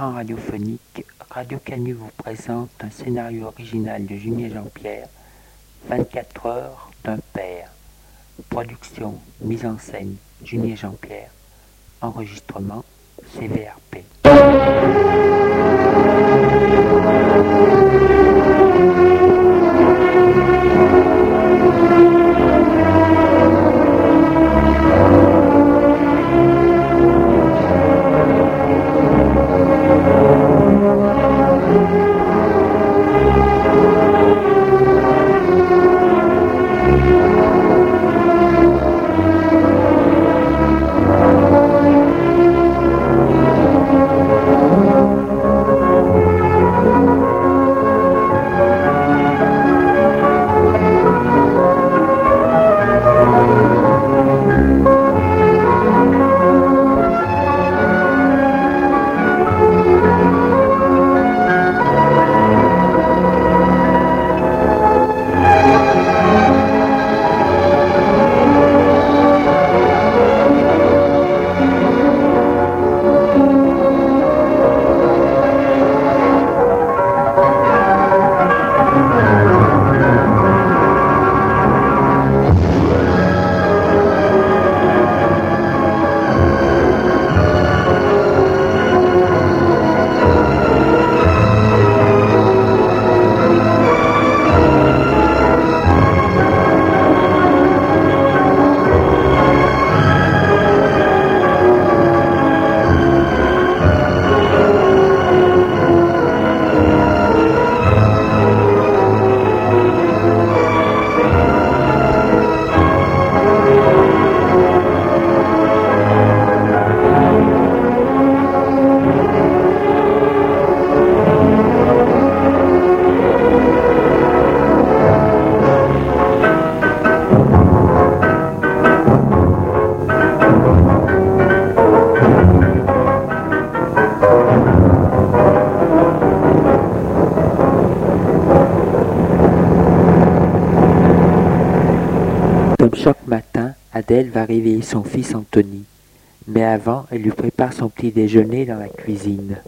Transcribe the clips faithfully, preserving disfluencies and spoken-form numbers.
parents radiophoniques, Radio Canu vous présente un scénario original de Julie et Jean-Pierre, vingt-quatre heures d'un père. Production, mise en scène, Julie et Jean-Pierre. Enregistrement, C V R P. Chaque matin, Adèle va réveiller son fils Anthony, mais avant, elle lui prépare son petit déjeuner dans la cuisine.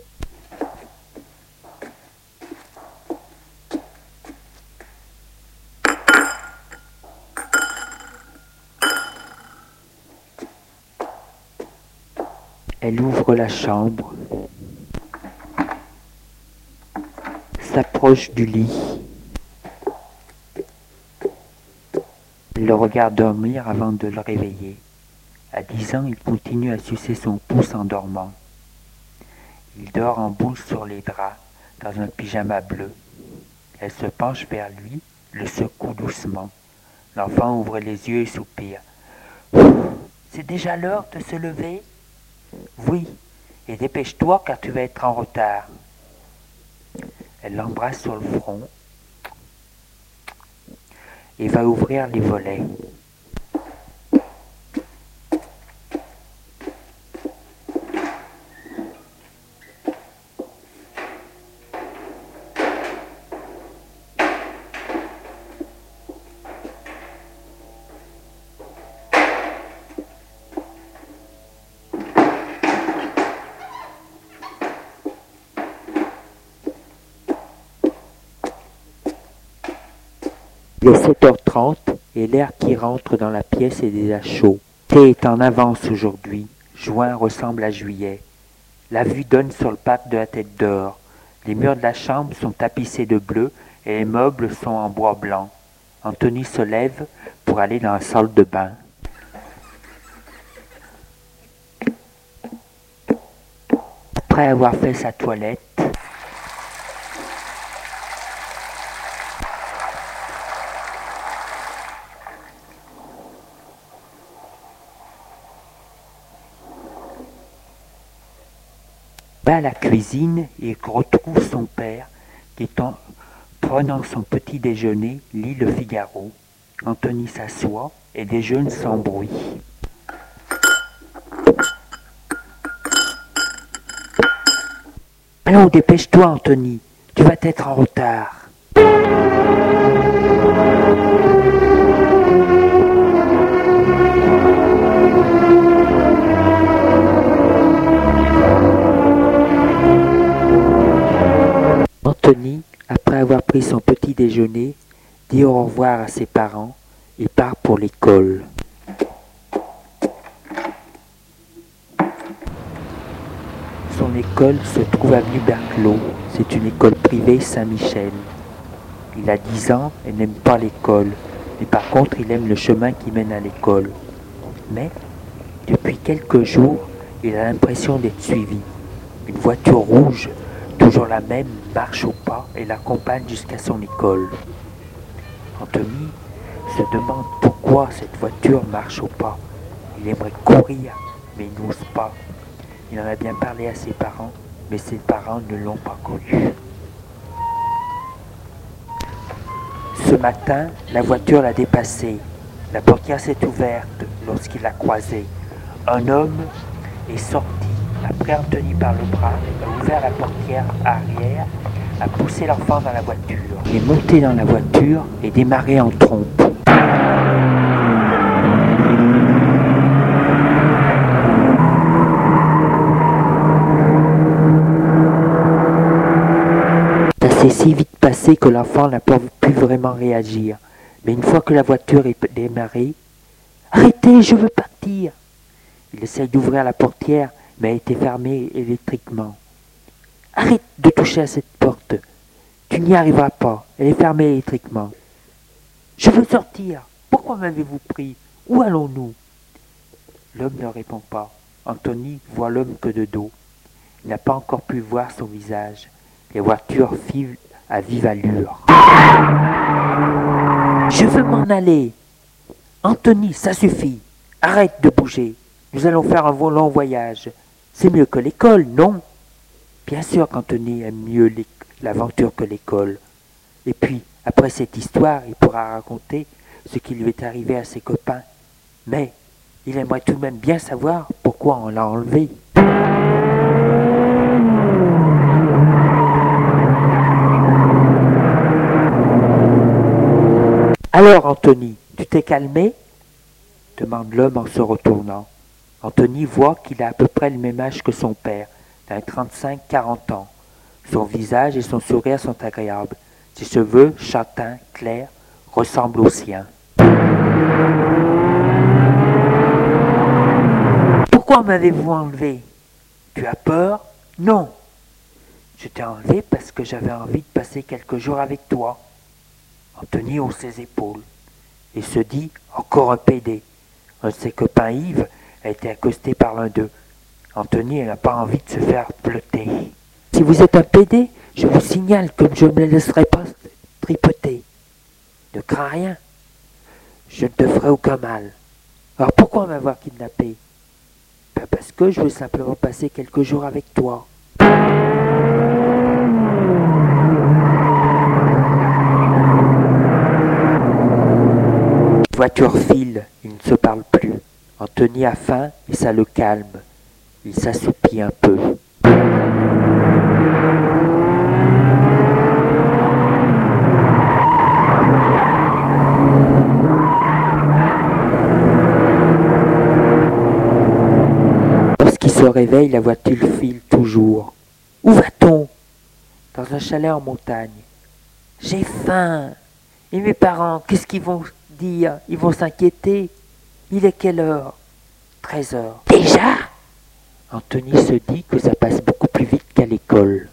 Elle ouvre la chambre, s'approche du lit, le regarde dormir avant de le réveiller. À dix ans, il continue à sucer son pouce en dormant. Il dort en boule sur les draps, dans un pyjama bleu. Elle se penche vers lui, le secoue doucement. L'enfant ouvre les yeux et soupire. « C'est déjà l'heure de se lever ?»« Oui, et dépêche-toi car tu vas être en retard. » Elle l'embrasse sur le front et va ouvrir les volets. Il est sept heures trente et l'air qui rentre dans la pièce est déjà chaud. Thé est en avance aujourd'hui. Juin ressemble à juillet. La vue donne sur le parc de la Tête d'Or. Les murs de la chambre sont tapissés de bleu et les meubles sont en bois blanc. Anthony se lève pour aller dans la salle de bain. Après avoir fait sa toilette, va à la cuisine et retrouve son père qui, en prenant son petit déjeuner, lit le Figaro. Anthony s'assoit et déjeune sans bruit. Allons, dépêche-toi, Anthony, tu vas être en retard. pris son petit déjeuner, dit au revoir à ses parents et part pour l'école. Son école se trouve avenue Berclos. C'est une école privée Saint-Michel. Il a dix ans et n'aime pas l'école, mais par contre il aime le chemin qui mène à l'école. Mais, depuis quelques jours, il a l'impression d'être suivi. Une voiture rouge, toujours la même, marche au pas et l'accompagne jusqu'à son école. Anthony se demande pourquoi cette voiture marche au pas. Il aimerait courir, mais il n'ose pas. Il en a bien parlé à ses parents, mais ses parents ne l'ont pas connu. Ce matin, la voiture l'a dépassé. La portière s'est ouverte lorsqu'il l'a croisé. Un homme est sorti, a pris Anthony par le bras, a ouvert la portière arrière, a poussé l'enfant dans la voiture. Il est monté dans la voiture et démarré en trompe. Ça s'est si vite passé que l'enfant n'a pas pu vraiment réagir. Mais une fois que la voiture est démarrée, « Arrêtez, je veux partir !» Il essaye d'ouvrir la portière, mais elle était fermée électriquement. « Arrête de toucher à cette porte. Tu n'y arriveras pas. Elle est fermée électriquement. »« Je veux sortir. Pourquoi m'avez-vous pris? Où allons-nous » L'homme ne répond pas. Anthony voit l'homme que de dos. Il n'a pas encore pu voir son visage. Les voitures filent à vive allure. « Je veux m'en aller. Anthony, ça suffit. Arrête de bouger. Nous allons faire un long voyage. C'est mieux que l'école, non ?» Bien sûr qu'Anthony aime mieux l'aventure que l'école. Et puis, après cette histoire, il pourra raconter ce qui lui est arrivé à ses copains. Mais il aimerait tout de même bien savoir pourquoi on l'a enlevé. « Alors, Anthony, tu t'es calmé ?» demande l'homme en se retournant. Anthony voit qu'il a à peu près le même âge que son père, d'un trente-cinq à quarante ans. Son visage et son sourire sont agréables. Ses cheveux, châtains, clairs, ressemblent aux siens. « Pourquoi m'avez-vous enlevé? Tu as peur? Non. Je t'ai enlevé parce que j'avais envie de passer quelques jours avec toi. » Anthony hausse ses épaules et se dit « Encore un pédé. » Un de ses copains, Yves, a été accosté par l'un d'eux. Anthony n'a pas envie de se faire peloter. « Si vous êtes un pédé, je vous signale que je ne me laisserai pas tripoter. Ne crains rien. Je ne te ferai aucun mal. Alors pourquoi m'avoir kidnappé? Ben parce que je veux simplement passer quelques jours avec toi. » La voiture file, il ne se parle plus. Anthony a faim et ça le calme. Il s'assoupit un peu. Lorsqu'il se réveille, la voiture file toujours. Où va-t-on? Dans un chalet en montagne. J'ai faim. Et mes parents, qu'est-ce qu'ils vont dire? Ils vont s'inquiéter. Il est quelle heure? treize heures. Déjà? Anthony se dit que ça passe beaucoup plus vite qu'à l'école.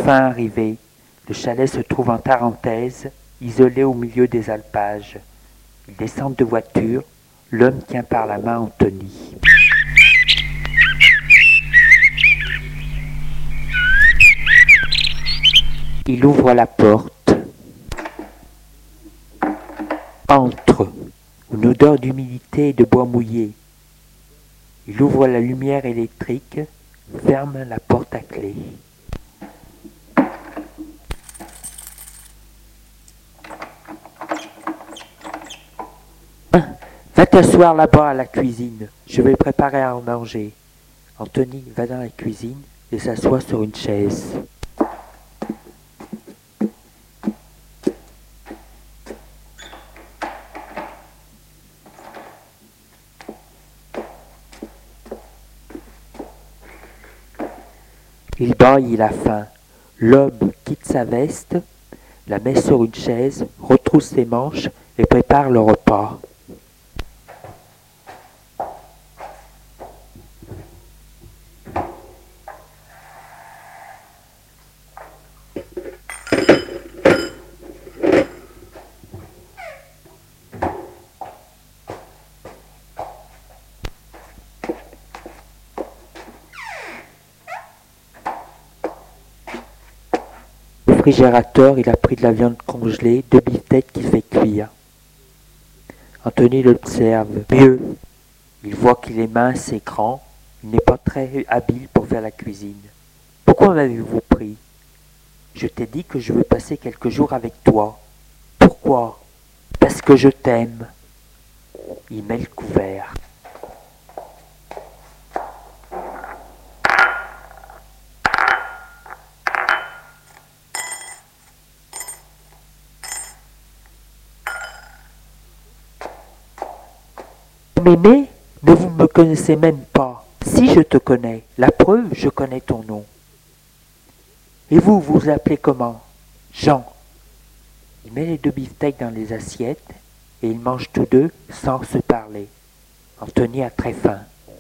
enfin arrivé. Le chalet se trouve en Tarentaise, isolé au milieu des alpages. Ils descendent de voiture. L'homme tient par la main Anthony. Il ouvre la porte. Entre. Une odeur d'humidité et de bois mouillé. Il ouvre la lumière électrique, ferme la porte à clé. Va t'asseoir là-bas à la cuisine, je vais préparer à manger. Anthony va dans la cuisine et s'assoit sur une chaise. Il bâille, il a faim. L'homme quitte sa veste, la met sur une chaise, retrousse ses manches et prépare le repas. Au réfrigérateur, il a pris de la viande congelée, deux beefsteaks qu'il fait cuire. Anthony l'observe. Mieux. Il voit qu'il est mince et grand. Il n'est pas très habile pour faire la cuisine. Pourquoi m'avez-vous pris? Je t'ai dit que je veux passer quelques jours avec toi. Pourquoi? Parce que je t'aime. Il met le couvert. M'aimez, mais vous ne me connaissez même pas. Si je te connais, la preuve, je connais ton nom. Et vous, vous vous appelez comment? Jean. Il met les deux beefsteaks dans les assiettes et ils mangent tous deux sans se parler. Anthony a très faim.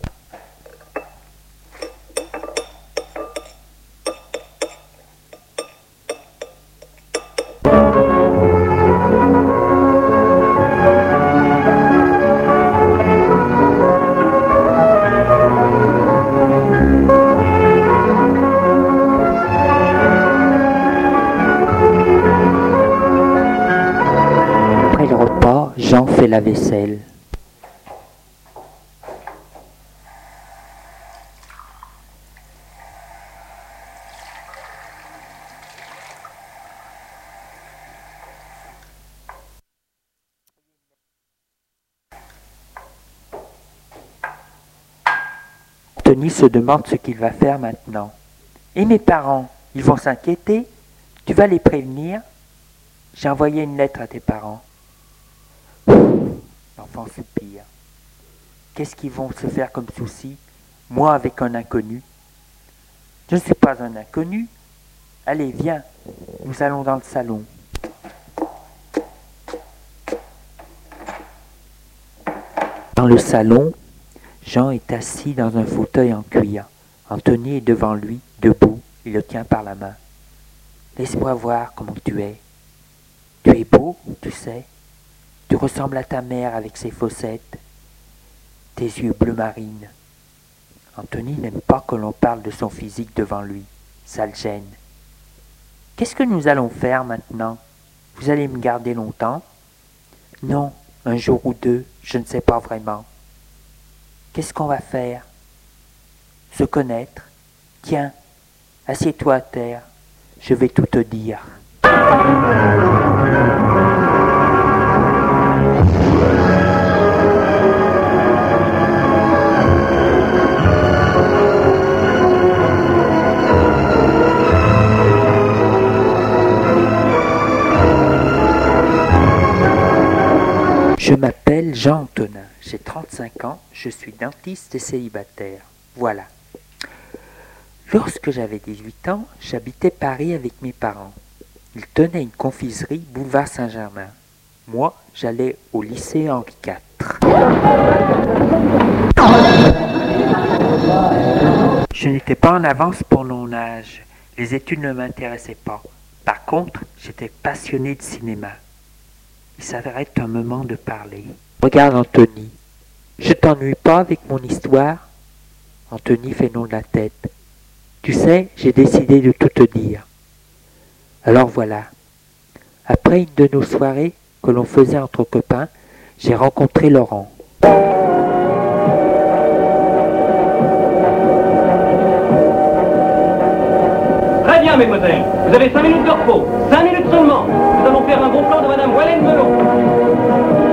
Jean fait la vaisselle. Anthony se demande ce qu'il va faire maintenant. Et mes parents, ils vont s'inquiéter? Tu vas les prévenir? J'ai envoyé une lettre à tes parents. L'enfant soupire. Qu'est-ce qu'ils vont se faire comme souci, moi avec un inconnu? Je ne suis pas un inconnu. Allez, viens, nous allons dans le salon. Dans le salon, Jean est assis dans un fauteuil en cuir. Anthony est devant lui, debout, il le tient par la main. Laisse-moi voir comment tu es. Tu es beau, tu sais. Tu ressembles à ta mère avec ses fossettes, tes yeux bleu marine. Anthony n'aime pas que l'on parle de son physique devant lui. Ça le gêne. Qu'est-ce que nous allons faire maintenant? Vous allez me garder longtemps? Non, un jour ou deux, je ne sais pas vraiment. Qu'est-ce qu'on va faire? Se connaître? Tiens, assieds-toi à terre, je vais tout te dire. Je m'appelle Jean Antonin, j'ai trente-cinq ans, je suis dentiste et célibataire. Voilà. Lorsque j'avais dix-huit ans, j'habitais Paris avec mes parents. Ils tenaient une confiserie boulevard Saint-Germain. Moi, j'allais au lycée Henri quatre. Je n'étais pas en avance pour mon âge. Les études ne m'intéressaient pas. Par contre, j'étais passionné de cinéma. Il s'arrête un moment de parler. Regarde Anthony. Je t'ennuie pas avec mon histoire? Anthony fait non de la tête. Tu sais, j'ai décidé de tout te dire. Alors voilà. Après une de nos soirées que l'on faisait entre copains, j'ai rencontré Laurent. Très bien, mesdemoiselles. Vous avez cinq minutes de repos. Cinq minutes seulement. Nous allons faire un bon plan de Madame Wallen Melon.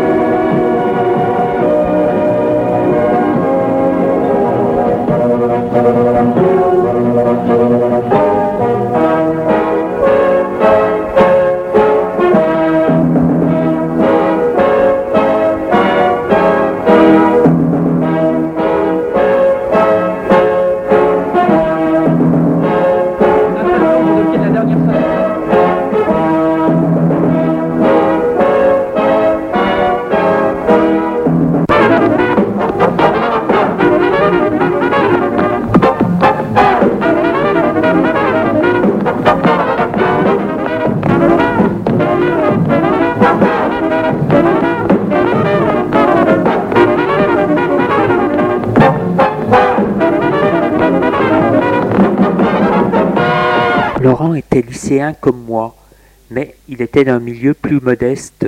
Laurent était lycéen comme moi, mais il était d'un milieu plus modeste.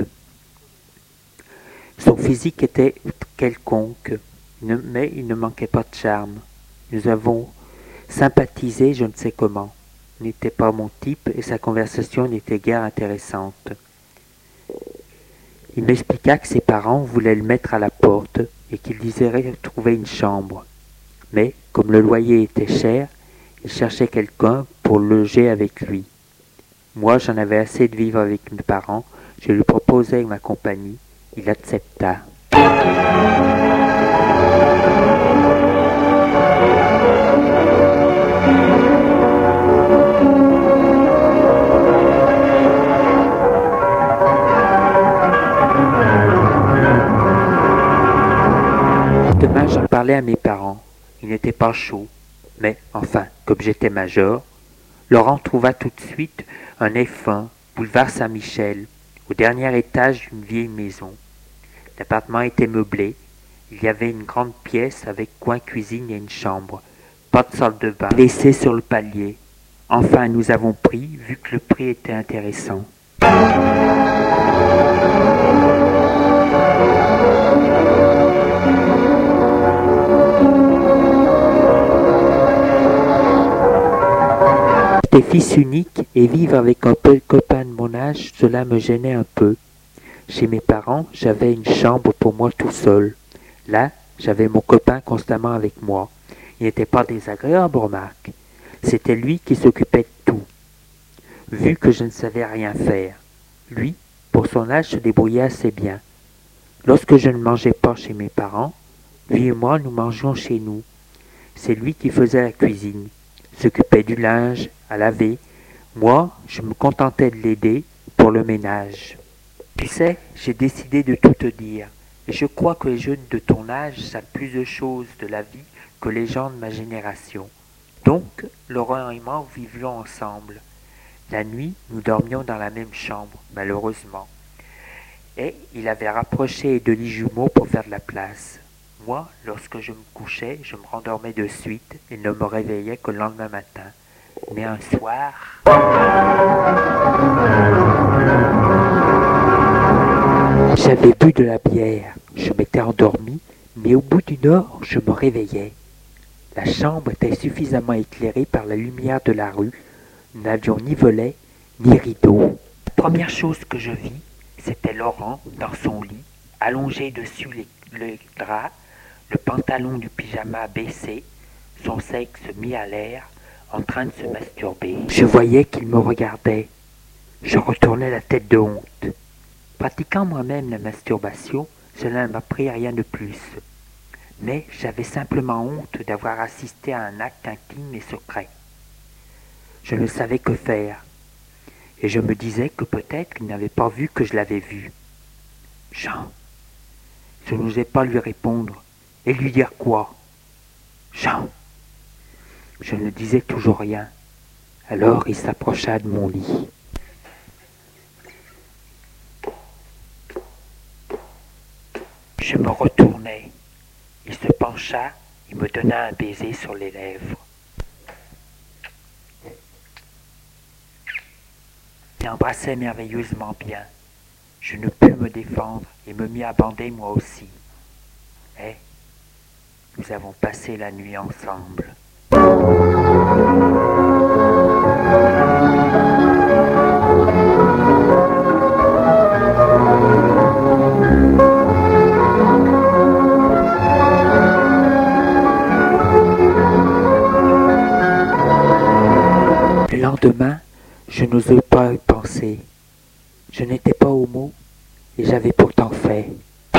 Son physique était quelconque, mais il ne manquait pas de charme. Nous avons sympathisé je ne sais comment. Il n'était pas mon type et sa conversation n'était guère intéressante. Il m'expliqua que ses parents voulaient le mettre à la porte et qu'il désirait trouver une chambre. Mais, comme le loyer était cher, il cherchait quelqu'un pour loger avec lui. Moi, j'en avais assez de vivre avec mes parents. Je lui proposai ma compagnie. Il accepta. Demain, j'en parlais à mes parents. Ils n'étaient pas chauds. Mais, enfin, comme j'étais major, Laurent trouva tout de suite un F un, boulevard Saint-Michel, au dernier étage d'une vieille maison. L'appartement était meublé. Il y avait une grande pièce avec coin cuisine et une chambre. Pas de salle de bain, laissée sur le palier. Enfin, nous avons pris, vu que le prix était intéressant. J'étais fils unique et vivre avec un peu de copain de mon âge, cela me gênait un peu. Chez mes parents, j'avais une chambre pour moi tout seul. Là, j'avais mon copain constamment avec moi. Il n'était pas désagréable, remarque. C'était lui qui s'occupait de tout. Vu que je ne savais rien faire, lui, pour son âge, se débrouillait assez bien. Lorsque je ne mangeais pas chez mes parents, lui et moi, nous mangions chez nous. C'est lui qui faisait la cuisine, s'occupait du linge, à laver. Moi, je me contentais de l'aider pour le ménage. Tu sais, j'ai décidé de tout te dire. Et je crois que les jeunes de ton âge savent plus de choses de la vie que les gens de ma génération. Donc, Laurent et moi vivions ensemble. La nuit, nous dormions dans la même chambre, malheureusement. Et il avait rapproché deux lits jumeaux pour faire de la place. Moi, lorsque je me couchais, je me rendormais de suite et ne me réveillais que le lendemain matin. Mais un soir... J'avais bu de la bière, je m'étais endormi, mais au bout d'une heure, je me réveillais. La chambre était suffisamment éclairée par la lumière de la rue. Nous n'avions ni volets, ni rideaux. La première chose que je vis, c'était Laurent dans son lit, allongé dessus les, les draps, le pantalon du pyjama baissé, son sexe mis à l'air, en train de se masturber. Je voyais qu'il me regardait. Je retournais la tête de honte. Pratiquant moi-même la masturbation, cela ne m'a pris rien de plus. Mais j'avais simplement honte d'avoir assisté à un acte intime et secret. Je ne savais que faire, et je me disais que peut-être il n'avait pas vu que je l'avais vu. Jean, je n'osais pas lui répondre, et lui dire quoi? Jean, je ne disais toujours rien. Alors il s'approcha de mon lit. Je me retournai. Il se pencha et me donna un baiser sur les lèvres. Il embrassait merveilleusement bien. Je ne pus me défendre et me mis à bander moi aussi. Et nous avons passé la nuit ensemble. Le lendemain, je n'osais pas y penser. Je n'étais pas homo et j'avais pourtant fait.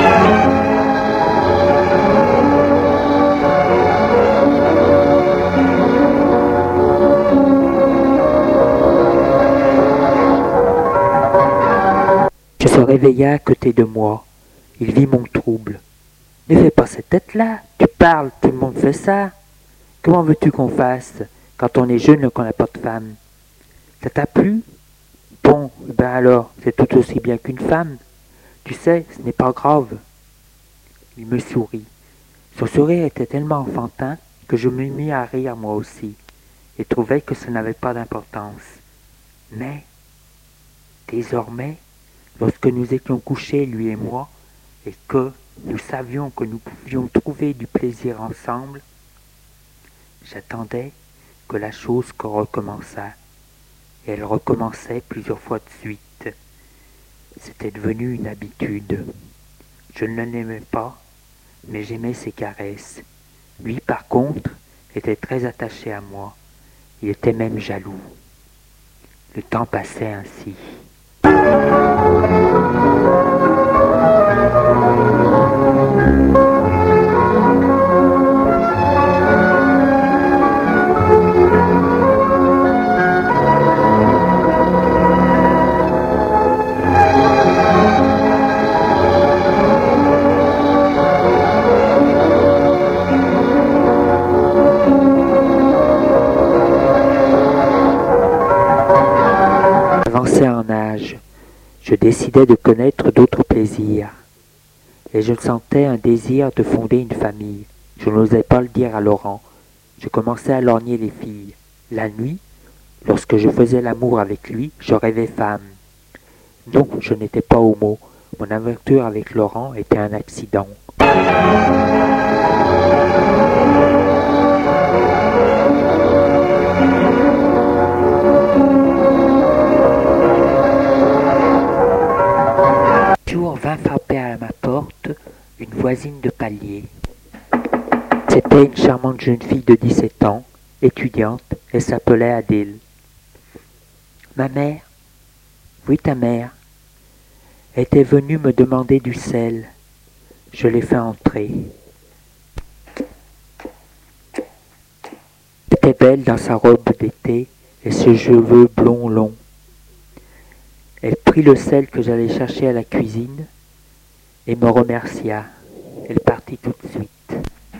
Je se réveilla à côté de moi. Il vit mon trouble. Ne fais pas cette tête-là. Tu parles, tout le monde fait ça. Comment veux-tu qu'on fasse quand on est jeune et qu'on n'a pas de femme? Ça t'a plu? Bon, ben alors, c'est tout aussi bien qu'une femme. Tu sais, ce n'est pas grave. Il me sourit. Son sourire était tellement enfantin que je me mis à rire moi aussi et trouvais que ça n'avait pas d'importance. Mais, désormais, lorsque nous étions couchés, lui et moi, et que nous savions que nous pouvions trouver du plaisir ensemble, j'attendais que la chose recommençât. Et elle recommençait plusieurs fois de suite. C'était devenu une habitude. Je ne l'aimais pas, mais j'aimais ses caresses. Lui, par contre, était très attaché à moi. Il était même jaloux. Le temps passait ainsi. En âge, je décidai de connaître d'autres plaisirs, et je sentais un désir de fonder une famille. Je n'osais pas le dire à Laurent. Je commençais à lorgner les filles. La nuit, lorsque je faisais l'amour avec lui, je rêvais femme. Non, je n'étais pas homo. Mon aventure avec Laurent était un accident. Un jour vint frapper à ma porte une voisine de palier. C'était une charmante jeune fille de dix-sept ans, étudiante, elle s'appelait Adèle. Ma mère, oui ta mère, était venue me demander du sel. Je l'ai fait entrer. Elle était belle dans sa robe d'été et ses cheveux blonds longs. Elle prit le sel que j'allais chercher à la cuisine et me remercia. Elle partit tout de suite.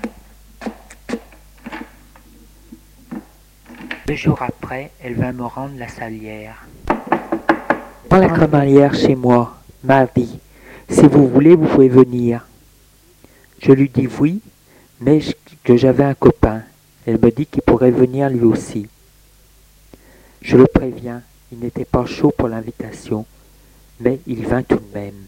Deux jours après, elle vint me rendre la salière. Prends la crémaillère chez moi, mardi. Si vous voulez, vous pouvez venir. Je lui dis oui, mais que j'avais un copain. Elle me dit qu'il pourrait venir lui aussi. Je le préviens. Il n'était pas chaud pour l'invitation, mais il vint tout de même.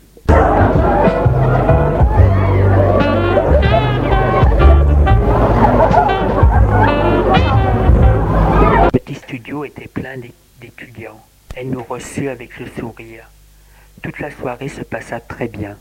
Le petit studio était plein d'étudiants. Elle nous reçut avec le sourire. Toute la soirée se passa très bien.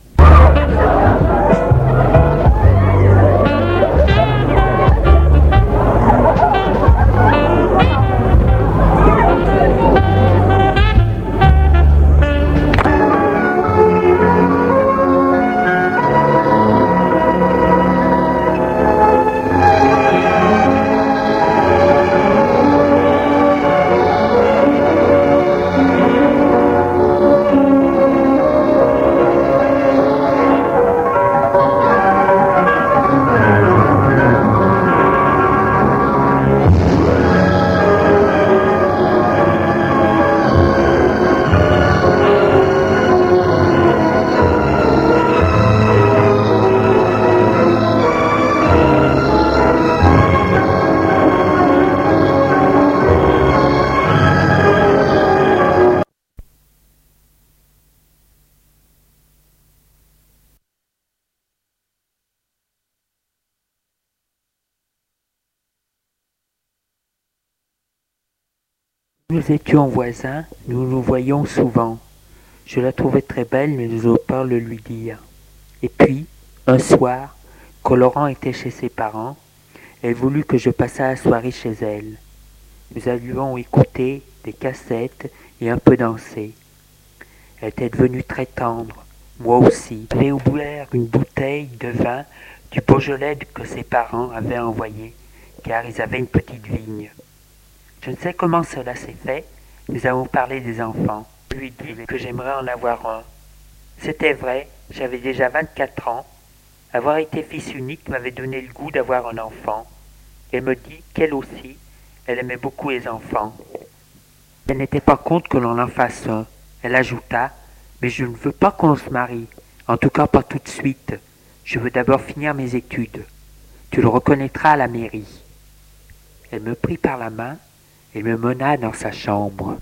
Nous étions voisins, nous nous voyions souvent. Je la trouvais très belle, mais n'osais pas le lui dire. Et puis, un soir, quand Laurent était chez ses parents, elle voulut que je passât la soirée chez elle. Nous allions écouter des cassettes et un peu danser. Elle était devenue très tendre, moi aussi. J'avais ouvert une bouteille de vin du Beaujolais que ses parents avaient envoyé, car ils avaient une petite vigne. Je ne sais comment cela s'est fait, nous avons parlé des enfants. Je lui dis que j'aimerais en avoir un. C'était vrai, j'avais déjà vingt-quatre ans. Avoir été fils unique m'avait donné le goût d'avoir un enfant. Elle me dit qu'elle aussi, elle aimait beaucoup les enfants. Elle n'était pas contre que l'on en fasse un. Elle ajouta, mais je ne veux pas qu'on se marie, en tout cas pas tout de suite. Je veux d'abord finir mes études. Tu le reconnaîtras à la mairie. Elle me prit par la main et me mena dans sa chambre.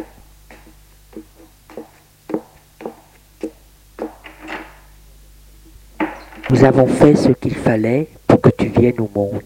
Nous avons fait ce qu'il fallait pour que tu viennes au monde.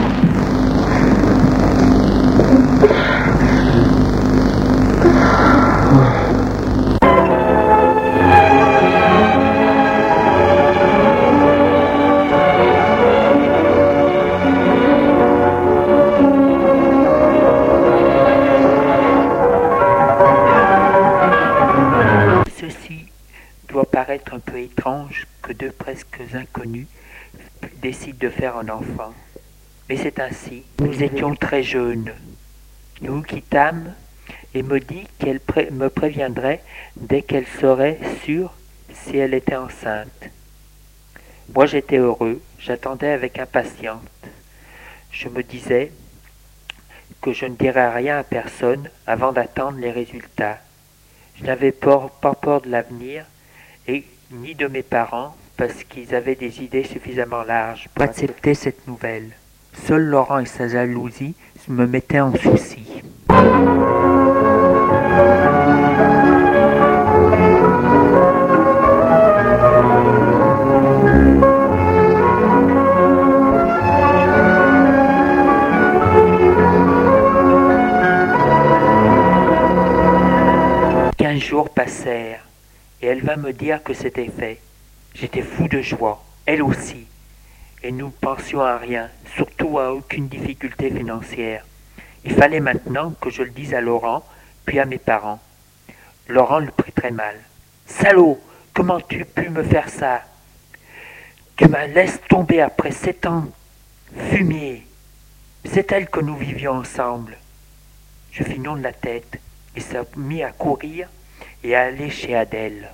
Ceci doit paraître un peu étrange que deux presque inconnus décident de faire un enfant. Mais c'est ainsi. Nous étions très jeunes. Nous nous quittâmes et me dit qu'elle pré- me préviendrait dès qu'elle serait sûre si elle était enceinte. Moi j'étais heureux, j'attendais avec impatience. Je me disais que je ne dirais rien à personne avant d'attendre les résultats. Je n'avais pas peur de l'avenir et ni de mes parents parce qu'ils avaient des idées suffisamment larges pour accepter cette nouvelle. Seul Laurent et sa jalousie me mettaient en souci. Quinze jours passèrent et elle vint me dire que c'était fait. J'étais fou de joie, elle aussi, et nous pensions à rien, surtout à aucune difficulté financière. Il fallait maintenant que je le dise à Laurent, puis à mes parents. Laurent le prit très mal. « Salaud, comment tu pu me faire ça? Tu me laisses tomber après sept ans. Fumier. C'est elle que nous vivions ensemble. » Je fis non de la tête et se mit à courir et à aller chez Adèle.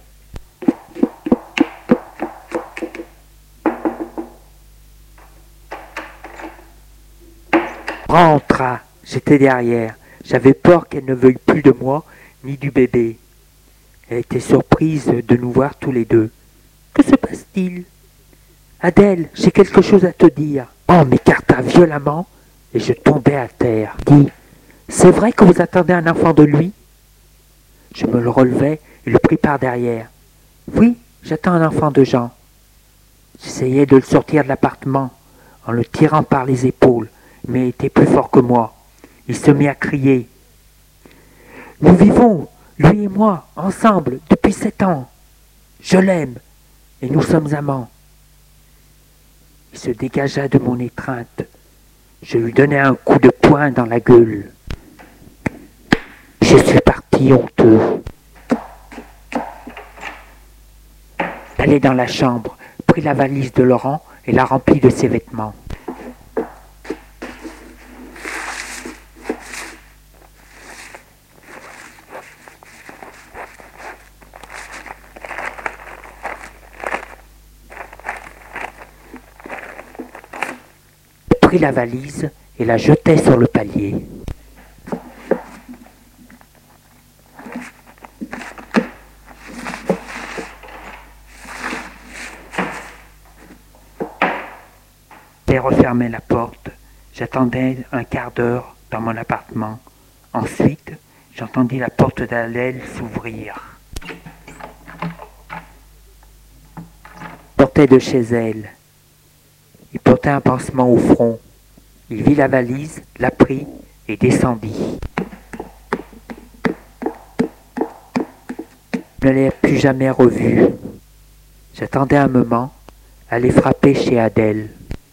Rentra, j'étais derrière. J'avais peur qu'elle ne veuille plus de moi, ni du bébé. Elle était surprise de nous voir tous les deux. Que se passe-t-il? Adèle, j'ai quelque chose à te dire. Oh, m'écarta violemment et je tombai à terre. Dis, c'est vrai que vous attendez un enfant de lui? Je me le relevai et le pris par derrière. Oui, j'attends un enfant de Jean. J'essayais de le sortir de l'appartement en le tirant par les épaules, mais il était plus fort que moi. Il se mit à crier. Nous vivons, lui et moi, ensemble, depuis sept ans. Je l'aime, et nous sommes amants. Il se dégagea de mon étreinte. Je lui donnai un coup de poing dans la gueule. Je suis parti honteux. Allai dans la chambre, prit la valise de Laurent et la remplit de ses vêtements. Je pris la valise et la jetai sur le palier. J'ai refermé la porte. J'attendais un quart d'heure dans mon appartement. Ensuite, j'entendis la porte d'Adèle s'ouvrir. Il sortait de chez elle. Il portait un pansement au front. Il vit la valise, la prit et descendit. Je ne l'ai plus jamais revue. J'attendais un moment, aller frapper chez Adèle.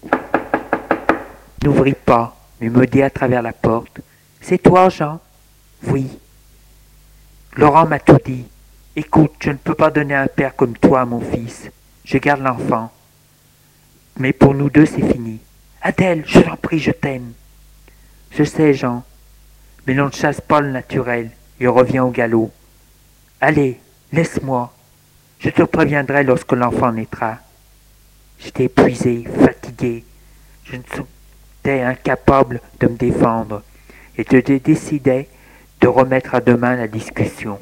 Il n'ouvrit pas, mais me dit à travers la porte. « C'est toi, Jean ?»« Oui. » Laurent m'a tout dit. « Écoute, je ne peux pas donner un père comme toi à mon fils. Je garde l'enfant. Mais pour nous deux, c'est fini. Adèle, je t'en prie, je t'aime. » Je sais, Jean, mais l'on ne chasse pas le naturel et on revient au galop. Allez, laisse-moi. Je te préviendrai lorsque l'enfant naîtra. J'étais épuisé, fatigué. Je ne j'étais incapable de me défendre et je décidai de remettre à demain la discussion.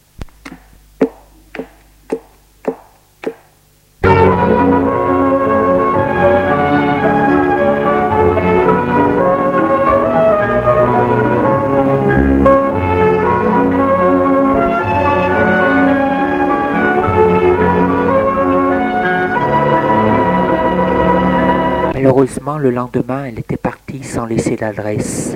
Malheureusement, le lendemain, elle était partie sans laisser l'adresse.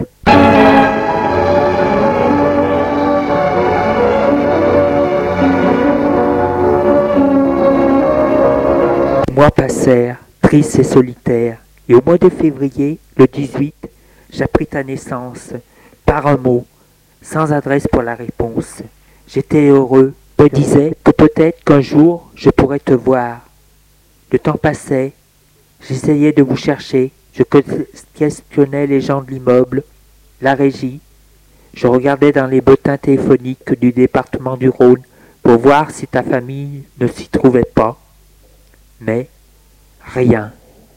Les mois passèrent, tristes et solitaires, et au mois de février, le dix-huit, j'appris ta naissance, par un mot, sans adresse pour la réponse. J'étais heureux, je me disais que peut-être qu'un jour, je pourrais te voir. Le temps passait. J'essayais de vous chercher, je questionnais les gens de l'immeuble, la régie. Je regardais dans les bulletins téléphoniques du département du Rhône pour voir si ta famille ne s'y trouvait pas. Mais rien.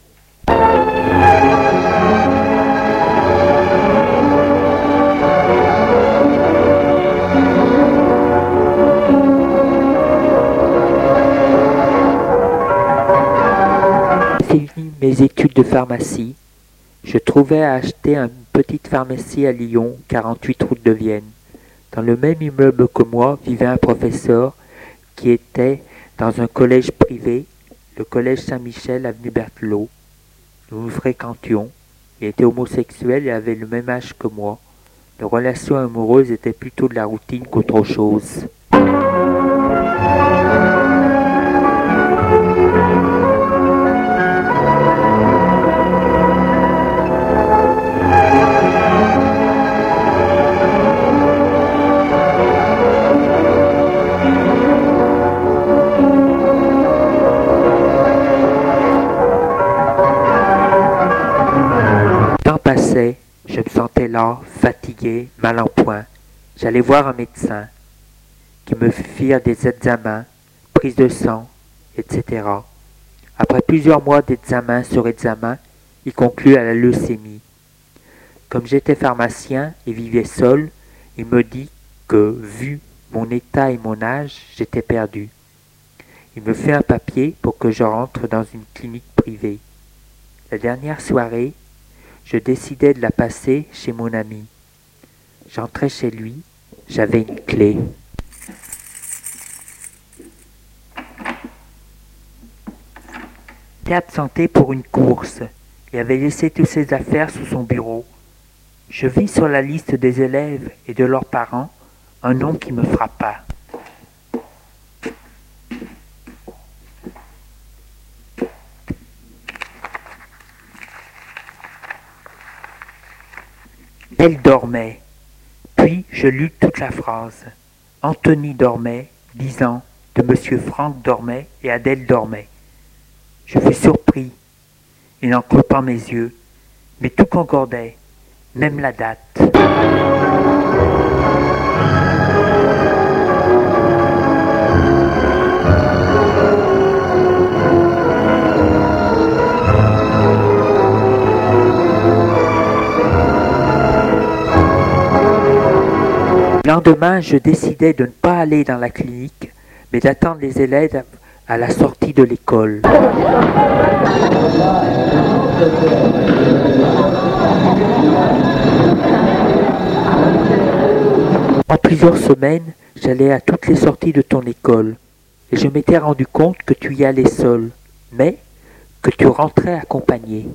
Fini mes études de pharmacie, je trouvais à acheter une petite pharmacie à Lyon, quarante-huit route de Vienne. Dans le même immeuble que moi vivait un professeur qui était dans un collège privé, le collège Saint-Michel, avenue Berthelot. Nous nous fréquentions. Il était homosexuel et avait le même âge que moi. Nos relations amoureuses étaient plutôt de la routine qu'autre chose. Je me sentais là, fatigué, mal en point. J'allais voir un médecin qui me fit faire des examens, prise de sang, et cetera. Après plusieurs mois d'examen sur examen, il conclut à la leucémie. Comme j'étais pharmacien et vivais seul, il me dit que, vu mon état et mon âge, j'étais perdu. Il me fait un papier pour que je rentre dans une clinique privée. La dernière soirée, je décidai de la passer chez mon ami. J'entrai chez lui, j'avais une clé. Il était absenté pour une course et avait laissé toutes ses affaires sous son bureau. Je vis sur la liste des élèves et de leurs parents un nom qui me frappa. Elle dormait. Puis je lus toute la phrase. Anthony dormait, dix ans, de Monsieur Franck dormait et Adèle dormait. Je fus surpris, et n'en crus pas mes yeux, mais tout concordait, même la date. Le lendemain, je décidai de ne pas aller dans la clinique, mais d'attendre les élèves à la sortie de l'école. En plusieurs semaines, j'allais à toutes les sorties de ton école, et je m'étais rendu compte que tu y allais seul, mais que tu rentrais accompagné.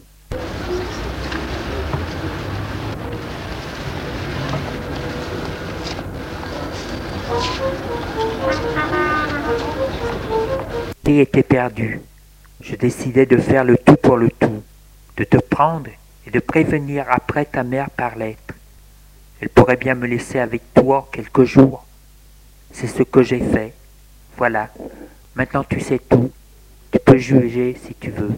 vérité était perdue. Je décidai de faire le tout pour le tout, de te prendre et de prévenir après ta mère par lettre. Elle pourrait bien me laisser avec toi quelques jours. C'est ce que j'ai fait. Voilà. Maintenant tu sais tout. Tu peux juger si tu veux.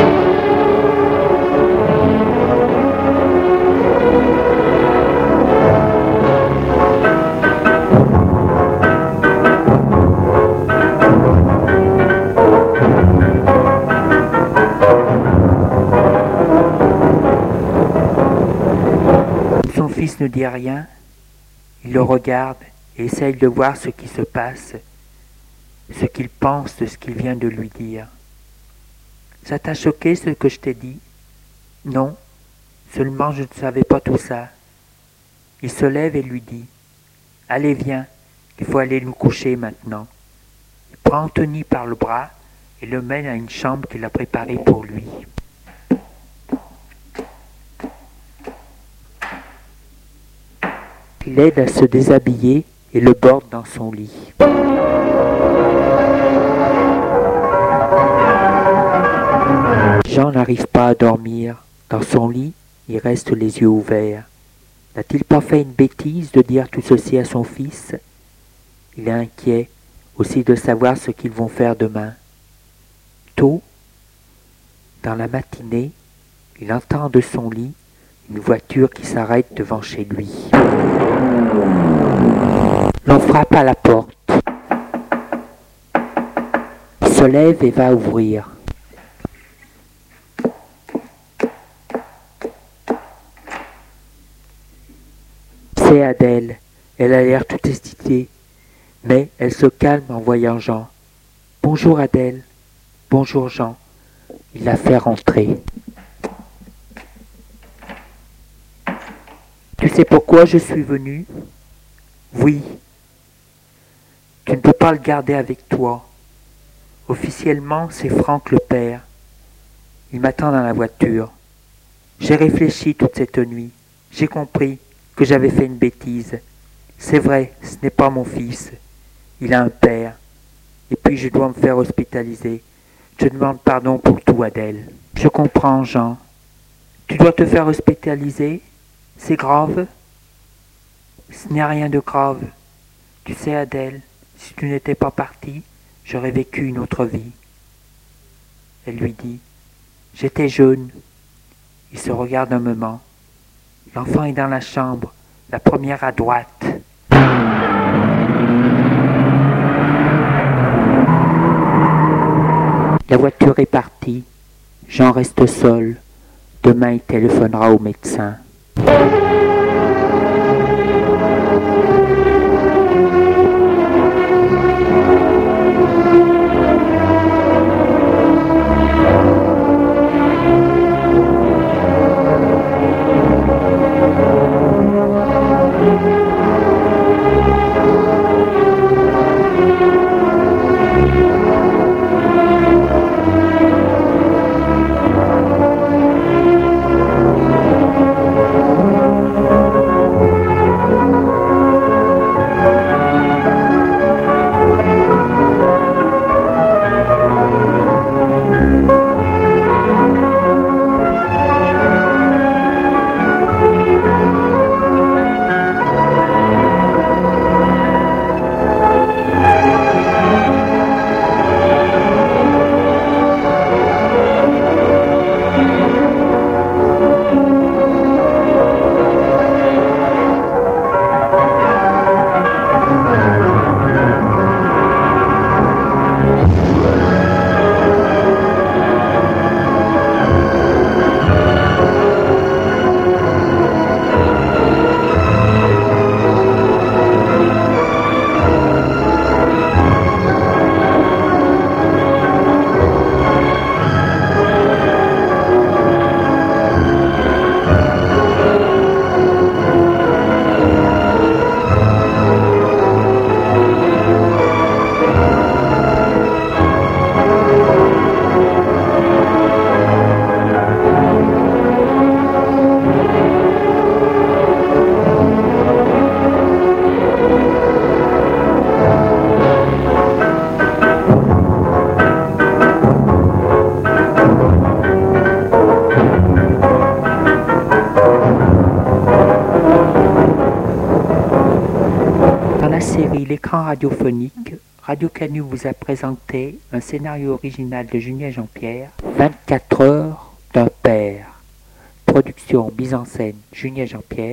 Son fils ne dit rien. Il le regarde et essaye de voir ce qui se passe, ce qu'il pense de ce qu'il vient de lui dire. Ça t'a choqué ce que je t'ai dit? Non, seulement je ne savais pas tout ça. Il se lève et lui dit, « Allez, viens, il faut aller nous coucher maintenant. » Il prend Anthony par le bras et le mène à une chambre qu'il a préparée pour lui. Il l'aide à se déshabiller et le borde dans son lit. Jean n'arrive pas à dormir. Dans son lit, il reste les yeux ouverts. N'a-t-il pas fait une bêtise de dire tout ceci à son fils? Il est inquiet aussi de savoir ce qu'ils vont faire demain. Tôt, dans la matinée, il entend de son lit une voiture qui s'arrête devant chez lui. L'on frappe à la porte. Il se lève et va ouvrir. C'est Adèle. Elle a l'air toute excitée, mais elle se calme en voyant Jean. « Bonjour Adèle. »« Bonjour Jean. » Il la fait rentrer. « Tu sais pourquoi je suis venu? »« Oui. »« Tu ne peux pas le garder avec toi. Officiellement, c'est Franck le père. Il m'attend dans la voiture. J'ai réfléchi toute cette nuit. J'ai compris que j'avais fait une bêtise. C'est vrai, ce n'est pas mon fils. Il a un père. Et puis je dois me faire hospitaliser. Je demande pardon pour tout, Adèle. Je comprends, Jean. Tu dois te faire hospitaliser? C'est grave? Ce n'est rien de grave. Tu sais, Adèle, si tu n'étais pas partie, j'aurais vécu une autre vie. Elle lui dit, j'étais jeune. Il se regarde un moment. L'enfant est dans la chambre, la première à droite. La voiture est partie. Jean reste seul. Demain, il téléphonera au médecin. série L'écran radiophonique, Radio Canu vous a présenté un scénario original de Julien Jean-Pierre, vingt-quatre heures d'un père. Production, mise en scène, Julien Jean-Pierre.